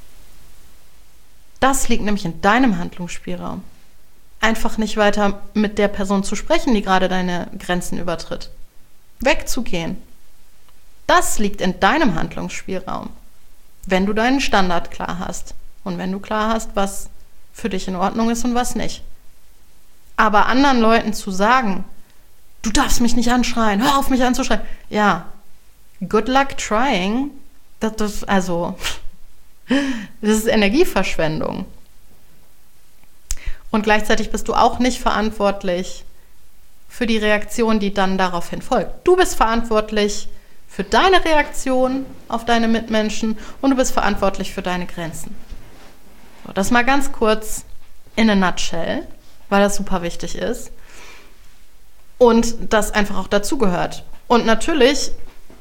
Das liegt nämlich in deinem Handlungsspielraum. Einfach nicht weiter mit der Person zu sprechen, die gerade deine Grenzen übertritt. Wegzugehen. Das liegt in deinem Handlungsspielraum. Wenn du deinen Standard klar hast und wenn du klar hast, was für dich in Ordnung ist und was nicht. Aber anderen Leuten zu sagen, du darfst mich nicht anschreien, hör auf mich anzuschreien. Ja, good luck trying. Das, das, also, das ist Energieverschwendung. Und gleichzeitig bist du auch nicht verantwortlich für die Reaktion, die dann daraufhin folgt. Du bist verantwortlich für deine Reaktion auf deine Mitmenschen und du bist verantwortlich für deine Grenzen. So, das mal ganz kurz in a nutshell, weil das super wichtig ist. Und das einfach auch dazugehört. Und natürlich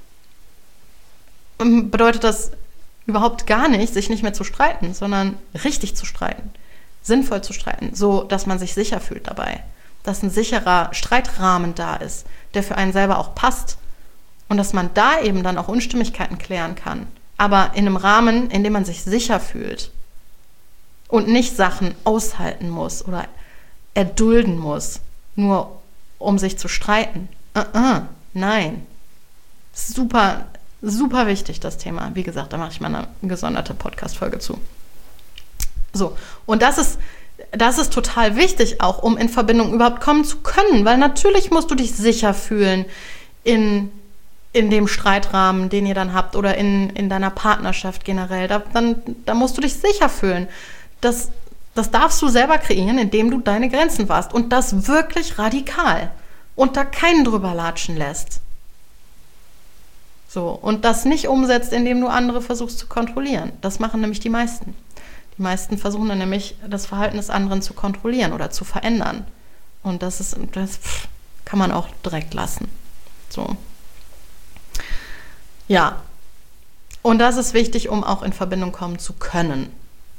bedeutet das überhaupt gar nicht, sich nicht mehr zu streiten, sondern richtig zu streiten, sinnvoll zu streiten, so dass man sich sicher fühlt dabei, dass ein sicherer Streitrahmen da ist, der für einen selber auch passt und dass man da eben dann auch Unstimmigkeiten klären kann, aber in einem Rahmen, in dem man sich sicher fühlt und nicht Sachen aushalten muss oder erdulden muss, nur um sich zu streiten. Uh-uh, nein. Super, super wichtig, das Thema. Wie gesagt, da mache ich mal eine gesonderte Podcast-Folge zu. So, und das ist, das ist total wichtig, auch um in Verbindung überhaupt kommen zu können, weil natürlich musst du dich sicher fühlen in, in dem Streitrahmen, den ihr dann habt oder in, in deiner Partnerschaft generell. Da, dann, da musst du dich sicher fühlen. Das Das darfst du selber kreieren, indem du deine Grenzen wahrst. Und das wirklich radikal. Und da keinen drüber latschen lässt. So, und das nicht umsetzt, indem du andere versuchst zu kontrollieren. Das machen nämlich die meisten. Die meisten versuchen dann nämlich, das Verhalten des anderen zu kontrollieren oder zu verändern. Und das ist, das kann man auch direkt lassen. So. Ja. Und das ist wichtig, um auch in Verbindung kommen zu können.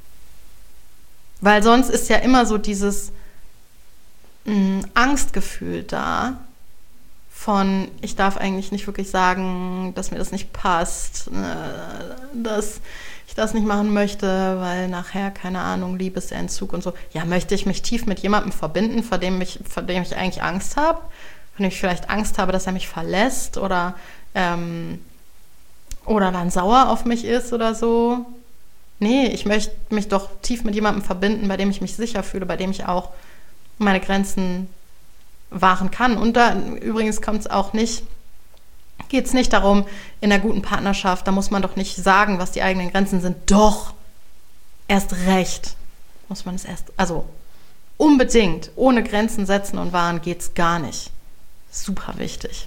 Weil sonst ist ja immer so dieses mh, Angstgefühl da von, ich darf eigentlich nicht wirklich sagen, dass mir das nicht passt, äh, dass ich das nicht machen möchte, weil nachher, keine Ahnung, Liebesentzug und so. Ja, möchte ich mich tief mit jemandem verbinden, vor dem ich, vor dem ich eigentlich Angst habe, von dem ich vielleicht Angst habe, dass er mich verlässt oder, ähm, oder dann sauer auf mich ist oder so. Nee, ich möchte mich doch tief mit jemandem verbinden, bei dem ich mich sicher fühle, bei dem ich auch meine Grenzen wahren kann. Und da übrigens kommt es auch nicht, geht es nicht darum, in einer guten Partnerschaft, da muss man doch nicht sagen, was die eigenen Grenzen sind. Doch, erst recht muss man es erst, also unbedingt, ohne Grenzen setzen und wahren geht es gar nicht. Super wichtig.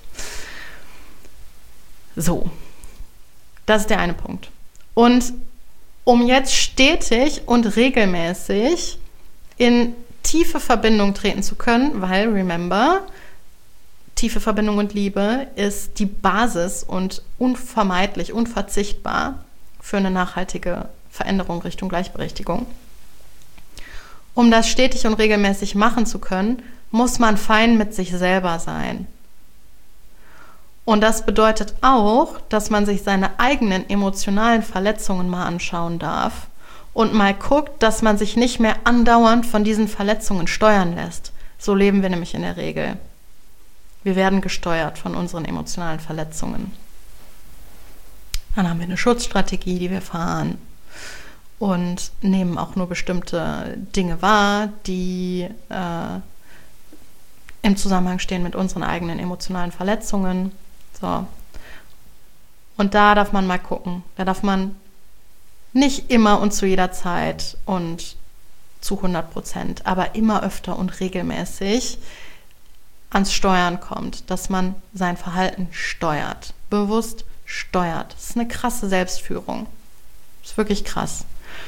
So, das ist der eine Punkt. Und um jetzt stetig und regelmäßig in tiefe Verbindung treten zu können, weil, remember, tiefe Verbindung und Liebe ist die Basis und unvermeidlich, unverzichtbar für eine nachhaltige Veränderung Richtung Gleichberechtigung. Um das stetig und regelmäßig machen zu können, muss man fein mit sich selber sein. Und das bedeutet auch, dass man sich seine eigenen emotionalen Verletzungen mal anschauen darf und mal guckt, dass man sich nicht mehr andauernd von diesen Verletzungen steuern lässt. So leben wir nämlich in der Regel. Wir werden gesteuert von unseren emotionalen Verletzungen. Dann haben wir eine Schutzstrategie, die wir fahren und nehmen auch nur bestimmte Dinge wahr, die äh, im Zusammenhang stehen mit unseren eigenen emotionalen Verletzungen. So. Und da darf man mal gucken. Da darf man nicht immer und zu jeder Zeit und zu hundert Prozent, aber immer öfter und regelmäßig ans Steuern kommt, dass man sein Verhalten steuert, bewusst steuert. Das ist eine krasse Selbstführung. Das ist wirklich krass.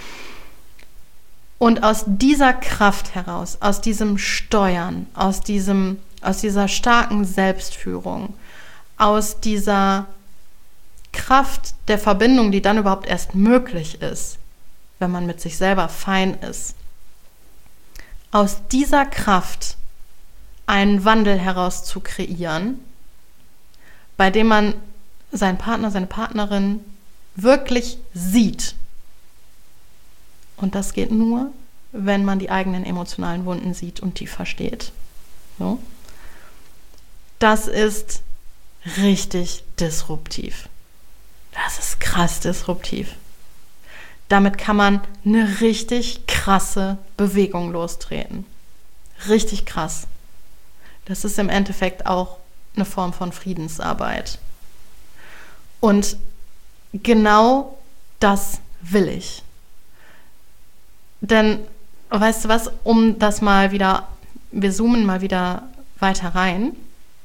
Und aus dieser Kraft heraus, aus diesem Steuern, aus diesem, aus dieser starken Selbstführung, aus dieser Kraft der Verbindung, die dann überhaupt erst möglich ist, wenn man mit sich selber fein ist, aus dieser Kraft einen Wandel heraus zu kreieren, bei dem man seinen Partner, seine Partnerin wirklich sieht. Und das geht nur, wenn man die eigenen emotionalen Wunden sieht und die versteht. So. Das ist richtig disruptiv. Das ist krass disruptiv. Damit kann man eine richtig krasse Bewegung lostreten. Richtig krass. Das ist im Endeffekt auch eine Form von Friedensarbeit. Und genau das will ich. Denn, weißt du was, um das mal wieder, wir zoomen mal wieder weiter rein,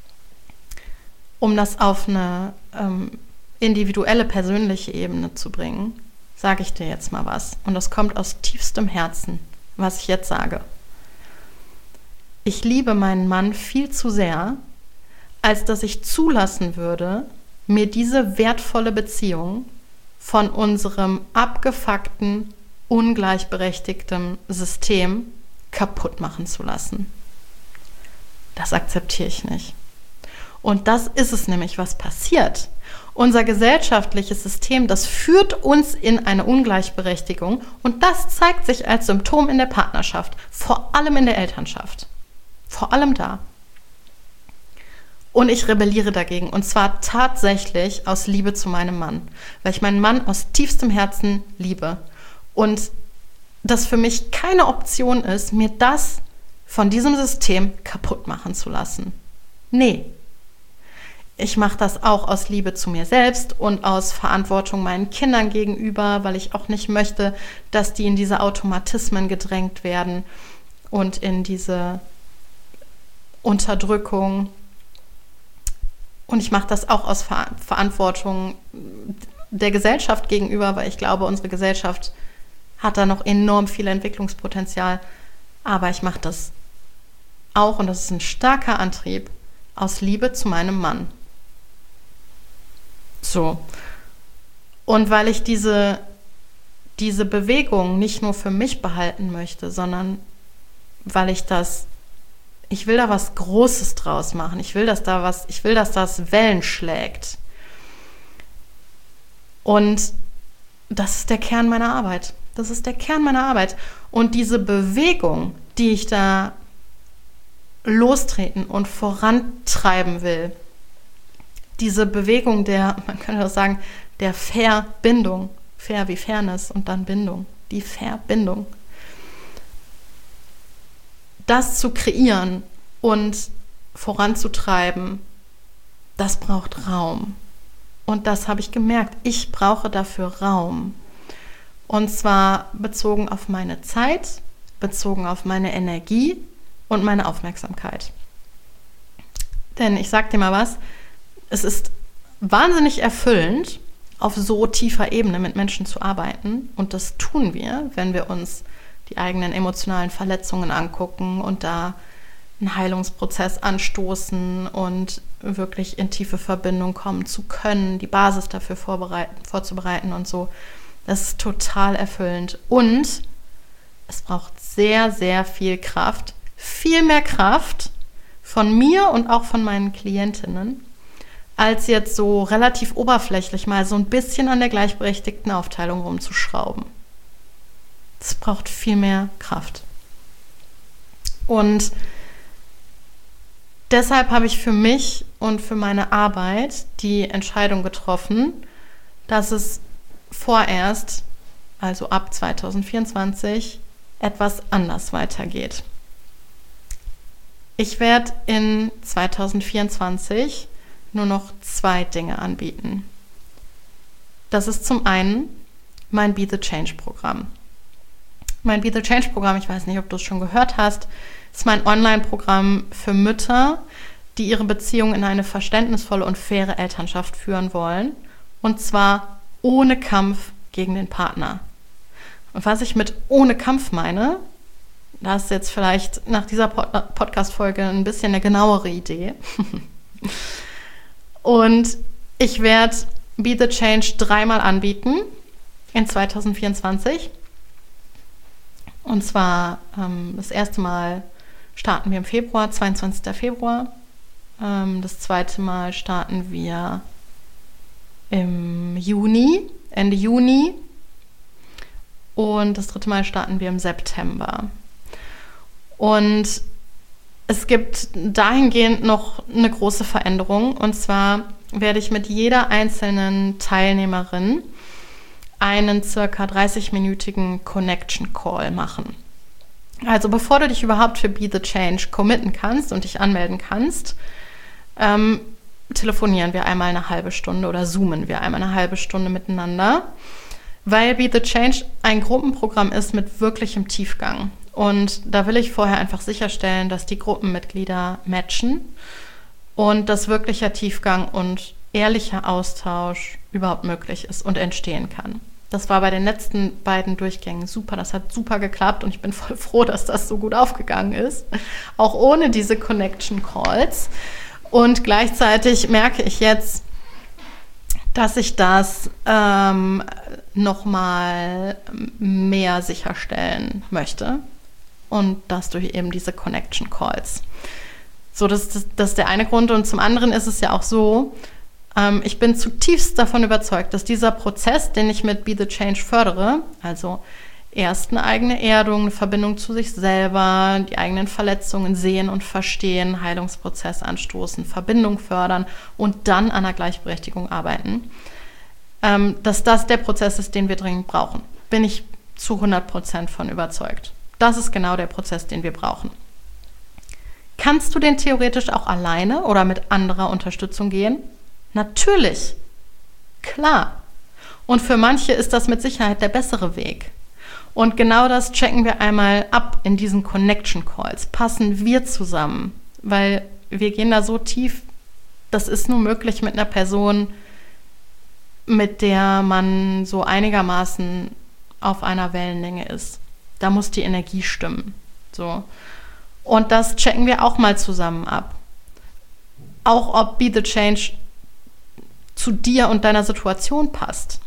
um das auf eine ähm, individuelle, persönliche Ebene zu bringen, sage ich dir jetzt mal was. Und das kommt aus tiefstem Herzen, was ich jetzt sage. Ich liebe meinen Mann viel zu sehr, als dass ich zulassen würde, mir diese wertvolle Beziehung von unserem abgefuckten, ungleichberechtigtem System kaputt machen zu lassen. Das akzeptiere ich nicht. Und das ist es nämlich, was passiert. Unser gesellschaftliches System, das führt uns in eine Ungleichberechtigung und das zeigt sich als Symptom in der Partnerschaft, vor allem in der Elternschaft. Vor allem da. Und ich rebelliere dagegen und zwar tatsächlich aus Liebe zu meinem Mann, weil ich meinen Mann aus tiefstem Herzen liebe. Und das für mich keine Option ist, mir das von diesem System kaputt machen zu lassen. Nee. Ich mache das auch aus Liebe zu mir selbst und aus Verantwortung meinen Kindern gegenüber, weil ich auch nicht möchte, dass die in diese Automatismen gedrängt werden und in diese Unterdrückung. Und ich mache das auch aus Ver- Verantwortung der Gesellschaft gegenüber, weil ich glaube, unsere Gesellschaft hat da noch enorm viel Entwicklungspotenzial. Aber ich mache das auch, und das ist ein starker Antrieb, aus Liebe zu meinem Mann. So. Und weil ich diese, diese Bewegung nicht nur für mich behalten möchte, sondern weil ich das, ich will da was Großes draus machen. Ich will, dass da was, ich will, dass das Wellen schlägt. Und das ist der Kern meiner Arbeit. Das ist der Kern meiner Arbeit. Und diese Bewegung, die ich da lostreten und vorantreiben will, diese Bewegung der, man könnte auch sagen, der Verbindung, Fair wie Fairness und dann Bindung. Die Verbindung. Das zu kreieren und voranzutreiben, das braucht Raum. Und das habe ich gemerkt. Ich brauche dafür Raum. Und zwar bezogen auf meine Zeit, bezogen auf meine Energie und meine Aufmerksamkeit. Denn ich sag dir mal was, es ist wahnsinnig erfüllend, auf so tiefer Ebene mit Menschen zu arbeiten. Und das tun wir, wenn wir uns die eigenen emotionalen Verletzungen angucken und da einen Heilungsprozess anstoßen und wirklich in tiefe Verbindung kommen zu können, die Basis dafür vorbereiten, vorzubereiten und so. Das ist total erfüllend. Und es braucht sehr, sehr viel Kraft, viel mehr Kraft von mir und auch von meinen Klientinnen, als jetzt so relativ oberflächlich mal so ein bisschen an der gleichberechtigten Aufteilung rumzuschrauben. Es braucht viel mehr Kraft. Und deshalb habe ich für mich und für meine Arbeit die Entscheidung getroffen, dass es vorerst, also ab zwanzig vierundzwanzig, etwas anders weitergeht. Ich werde in zwanzig vierundzwanzig nur noch zwei Dinge anbieten. Das ist zum einen mein Be the Change Programm. Mein Be the Change Programm, ich weiß nicht, ob du es schon gehört hast, ist mein Online-Programm für Mütter, die ihre Beziehung in eine verständnisvolle und faire Elternschaft führen wollen. Und zwar ohne Kampf gegen den Partner. Und was ich mit ohne Kampf meine, das ist jetzt vielleicht nach dieser Pod- Podcast-Folge ein bisschen eine genauere Idee. Und ich werde Be the Change dreimal anbieten in zwanzig vierundzwanzig. Und zwar ähm, das erste Mal starten wir im Februar, zweiundzwanzigsten Februar. Ähm, das zweite Mal starten wir im Juni, Ende Juni. Und das dritte Mal starten wir im September. Und es gibt dahingehend noch eine große Veränderung. Und zwar werde ich mit jeder einzelnen Teilnehmerin einen circa dreißig-minütigen Connection Call machen. Also bevor du dich überhaupt für Be the Change committen kannst und dich anmelden kannst, ähm, telefonieren wir einmal eine halbe Stunde oder zoomen wir einmal eine halbe Stunde miteinander, weil Be the Change ein Gruppenprogramm ist mit wirklichem Tiefgang. Und da will ich vorher einfach sicherstellen, dass die Gruppenmitglieder matchen und dass wirklicher Tiefgang und ehrlicher Austausch überhaupt möglich ist und entstehen kann. Das war bei den letzten beiden Durchgängen super, das hat super geklappt und ich bin voll froh, dass das so gut aufgegangen ist, auch ohne diese Connection Calls. Und gleichzeitig merke ich jetzt, dass ich das ähm, nochmal mehr sicherstellen möchte und das durch eben diese Connection Calls. So, das, das, das ist der eine Grund und zum anderen ist es ja auch so, ich bin zutiefst davon überzeugt, dass dieser Prozess, den ich mit Be the Change fördere, also erst eine eigene Erdung, eine Verbindung zu sich selber, die eigenen Verletzungen sehen und verstehen, Heilungsprozess anstoßen, Verbindung fördern und dann an der Gleichberechtigung arbeiten, dass das der Prozess ist, den wir dringend brauchen. Bin ich zu hundert Prozent von überzeugt. Das ist genau der Prozess, den wir brauchen. Kannst du den theoretisch auch alleine oder mit anderer Unterstützung gehen? Natürlich, klar. Und für manche ist das mit Sicherheit der bessere Weg. Und genau das checken wir einmal ab in diesen Connection Calls. Passen wir zusammen? Weil wir gehen da so tief, das ist nur möglich mit einer Person, mit der man so einigermaßen auf einer Wellenlänge ist. Da muss die Energie stimmen. So. Und das checken wir auch mal zusammen ab. Auch ob Be the Change zu dir und deiner Situation passt.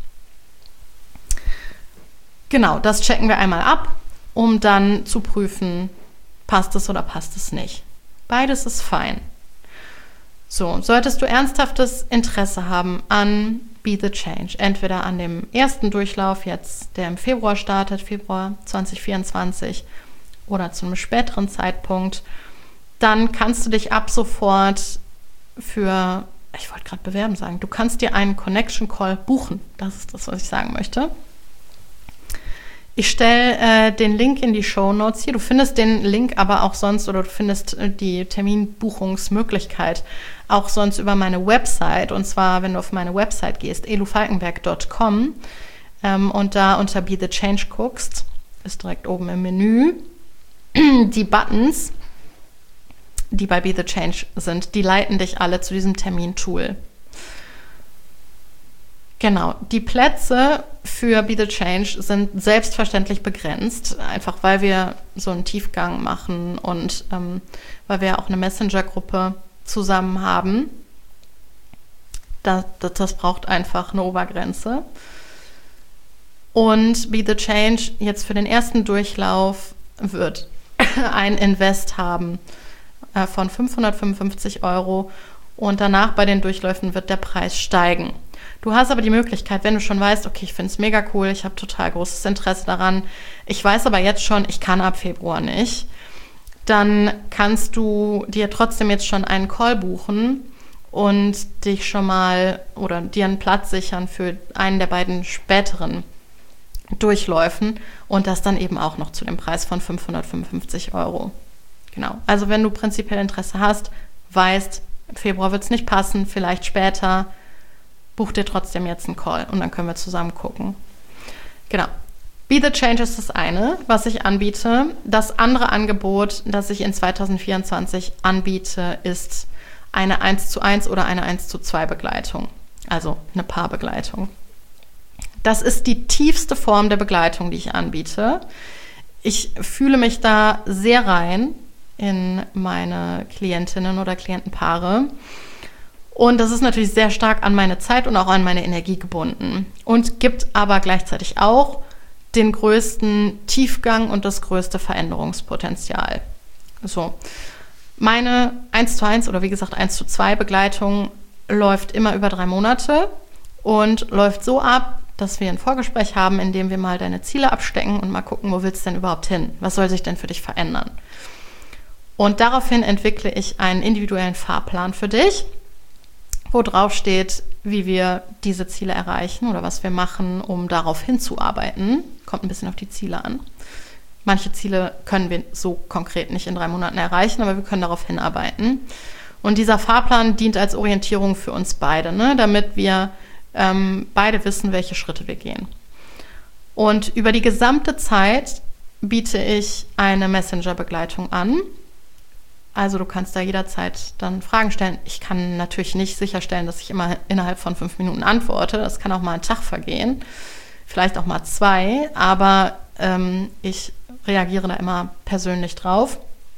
Genau, das checken wir einmal ab, um dann zu prüfen, passt es oder passt es nicht. Beides ist fein. So, solltest du ernsthaftes Interesse haben an Be the Change, entweder an dem ersten Durchlauf jetzt, der im Februar startet, Februar zwanzig vierundzwanzig, oder zu einem späteren Zeitpunkt, dann kannst du dich ab sofort für ich wollte gerade bewerben sagen, du kannst dir einen Connection Call buchen. Das ist das, was ich sagen möchte. Ich stelle äh, den Link in die Shownotes hier. Du findest den Link aber auch sonst, oder du findest äh, die Terminbuchungsmöglichkeit auch sonst über meine Website. Und zwar, wenn du auf meine Website gehst, elufalkenberg punkt com ähm, und da unter Be the Change guckst, ist direkt oben im Menü, die Buttons, die bei Be the Change sind, die leiten dich alle zu diesem Termintool. Genau, die Plätze für Be the Change sind selbstverständlich begrenzt, einfach weil wir so einen Tiefgang machen und ähm, weil wir auch eine Messenger-Gruppe zusammen haben. Das, das, das braucht einfach eine Obergrenze. Und Be the Change jetzt für den ersten Durchlauf wird ein Invest haben äh, von fünfhundertfünfundfünfzig Euro und danach bei den Durchläufen wird der Preis steigen. Du hast aber die Möglichkeit, wenn du schon weißt, okay, ich finde es mega cool, ich habe total großes Interesse daran, ich weiß aber jetzt schon, ich kann ab Februar nicht, dann kannst du dir trotzdem jetzt schon einen Call buchen und dich schon mal oder dir einen Platz sichern für einen der beiden späteren Durchläufen und das dann eben auch noch zu dem Preis von fünfhundertfünfundfünfzig Euro. Genau, also wenn du prinzipiell Interesse hast, weißt, im Februar wird es nicht passen, vielleicht später, buch dir trotzdem jetzt einen Call und dann können wir zusammen gucken. Genau. Be the Change ist das eine, was ich anbiete. Das andere Angebot, das ich in zwanzig vierundzwanzig anbiete, ist eine eins zu eins oder eine eins zu zwei Begleitung. Also eine Paarbegleitung. Das ist die tiefste Form der Begleitung, die ich anbiete. Ich fühle mich da sehr rein in meine Klientinnen oder Klientenpaare. Und das ist natürlich sehr stark an meine Zeit und auch an meine Energie gebunden und gibt aber gleichzeitig auch den größten Tiefgang und das größte Veränderungspotenzial. So, meine eins zu eins oder wie gesagt eins zu zwei Begleitung läuft immer über drei Monate und läuft so ab, dass wir ein Vorgespräch haben, in dem wir mal deine Ziele abstecken und mal gucken, wo willst du denn überhaupt hin? Was soll sich denn für dich verändern? Und daraufhin entwickle ich einen individuellen Fahrplan für dich, wo drauf steht, wie wir diese Ziele erreichen oder was wir machen, um darauf hinzuarbeiten. Kommt ein bisschen auf die Ziele an. Manche Ziele können wir so konkret nicht in drei Monaten erreichen, aber wir können darauf hinarbeiten. Und dieser Fahrplan dient als Orientierung für uns beide, ne? Damit wir ähm, beide wissen, welche Schritte wir gehen. Und über die gesamte Zeit biete ich eine Messenger-Begleitung an. Also du kannst da jederzeit dann Fragen stellen. Ich kann natürlich nicht sicherstellen, dass ich immer innerhalb von fünf Minuten antworte. Das kann auch mal ein Tag vergehen, vielleicht auch mal zwei, aber ähm, ich reagiere da immer persönlich drauf.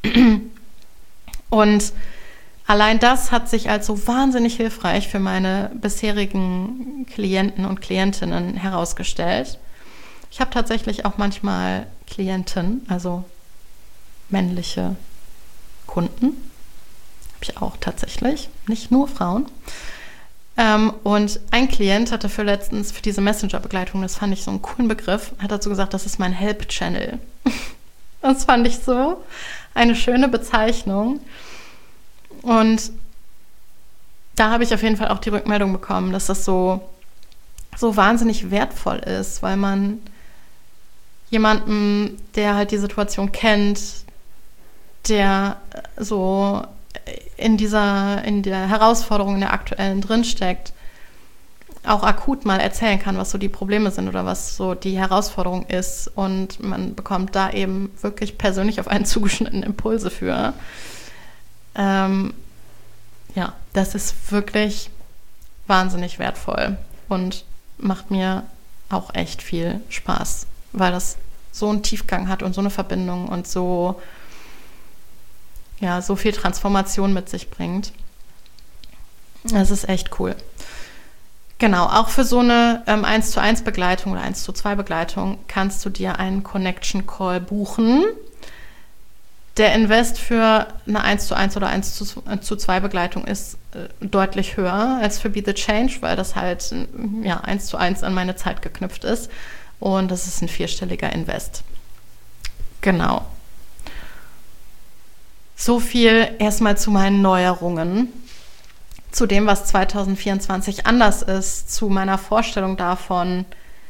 Und allein das hat sich als so wahnsinnig hilfreich für meine bisherigen Klienten und Klientinnen herausgestellt. Ich habe tatsächlich auch manchmal Klienten, also männliche Kunden, habe ich auch tatsächlich, nicht nur Frauen. Ähm, und ein Klient hatte für letztens, für diese Messenger-Begleitung, das fand ich so einen coolen Begriff, hat dazu gesagt, das ist mein Help-Channel. Das fand ich so eine schöne Bezeichnung. Und da habe ich auf jeden Fall auch die Rückmeldung bekommen, dass das so, so wahnsinnig wertvoll ist, weil man jemanden, der halt die Situation kennt, der so in dieser, in der Herausforderung in der aktuellen drinsteckt, auch akut mal erzählen kann, was so die Probleme sind oder was so die Herausforderung ist. Und man bekommt da eben wirklich persönlich auf einen zugeschnittenen Impulse für. Ähm, ja, das ist wirklich wahnsinnig wertvoll und macht mir auch echt viel Spaß, weil das so einen Tiefgang hat und so eine Verbindung und so ja, so viel Transformation mit sich bringt. Das ist echt cool. Genau, auch für so eine ähm, eins zu eins Begleitung oder eins zu zwei Begleitung kannst du dir einen Connection Call buchen. Der Invest für eine eins zu eins oder eins zu zwei Begleitung ist äh, deutlich höher als für Be the Change, weil das halt ja, eins zu eins an meine Zeit geknüpft ist. Und das ist ein vierstelliger Invest. Genau. So viel erstmal zu meinen Neuerungen. zu dem, was zwanzig vierundzwanzig anders ist, zu meiner Vorstellung davon,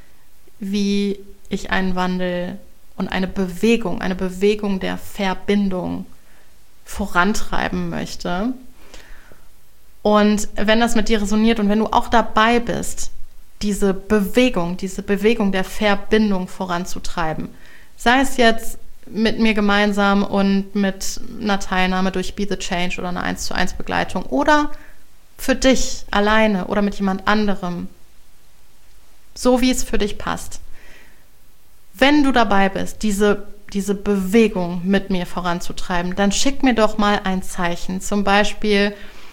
wie ich einen Wandel und eine Bewegung, eine Bewegung der Verbindung vorantreiben möchte. Und wenn das mit dir resoniert und wenn du auch dabei bist, diese Bewegung, diese Bewegung der Verbindung voranzutreiben, sei es jetzt mit mir gemeinsam und mit einer Teilnahme durch Be the Change oder eine eins zu eins Begleitung oder für dich alleine oder mit jemand anderem, so wie es für dich passt. Wenn du dabei bist, diese, diese Bewegung mit mir voranzutreiben, dann schick mir doch mal ein Zeichen, zum Beispiel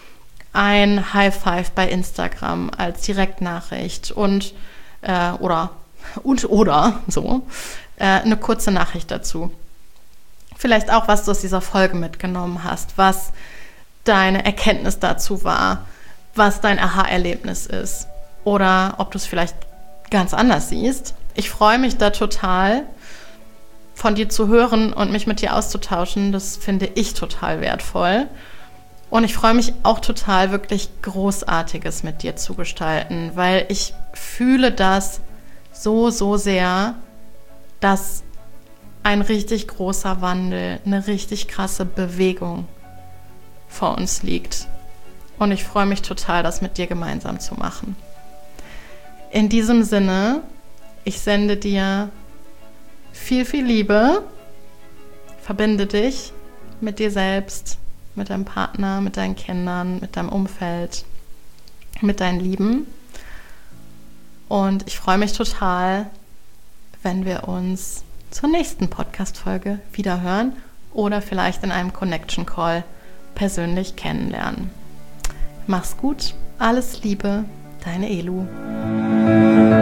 ein High Five bei Instagram als Direktnachricht und äh, oder und oder so äh, eine kurze Nachricht dazu. Vielleicht auch, was du aus dieser Folge mitgenommen hast, was deine Erkenntnis dazu war, was dein Aha-Erlebnis ist oder ob du es vielleicht ganz anders siehst. Ich freue mich da total, von dir zu hören und mich mit dir auszutauschen. Das finde ich total wertvoll. Und ich freue mich auch total, wirklich Großartiges mit dir zu gestalten, weil ich fühle das so, so sehr, dass ein richtig großer Wandel, eine richtig krasse Bewegung vor uns liegt. Und ich freue mich total, das mit dir gemeinsam zu machen. In diesem Sinne, ich sende dir viel, viel Liebe, verbinde dich mit dir selbst, mit deinem Partner, mit deinen Kindern, mit deinem Umfeld, mit deinen Lieben. Und ich freue mich total, wenn wir uns zur nächsten Podcast-Folge wiederhören oder vielleicht in einem Connection Call persönlich kennenlernen. Mach's gut, alles Liebe, deine Elu.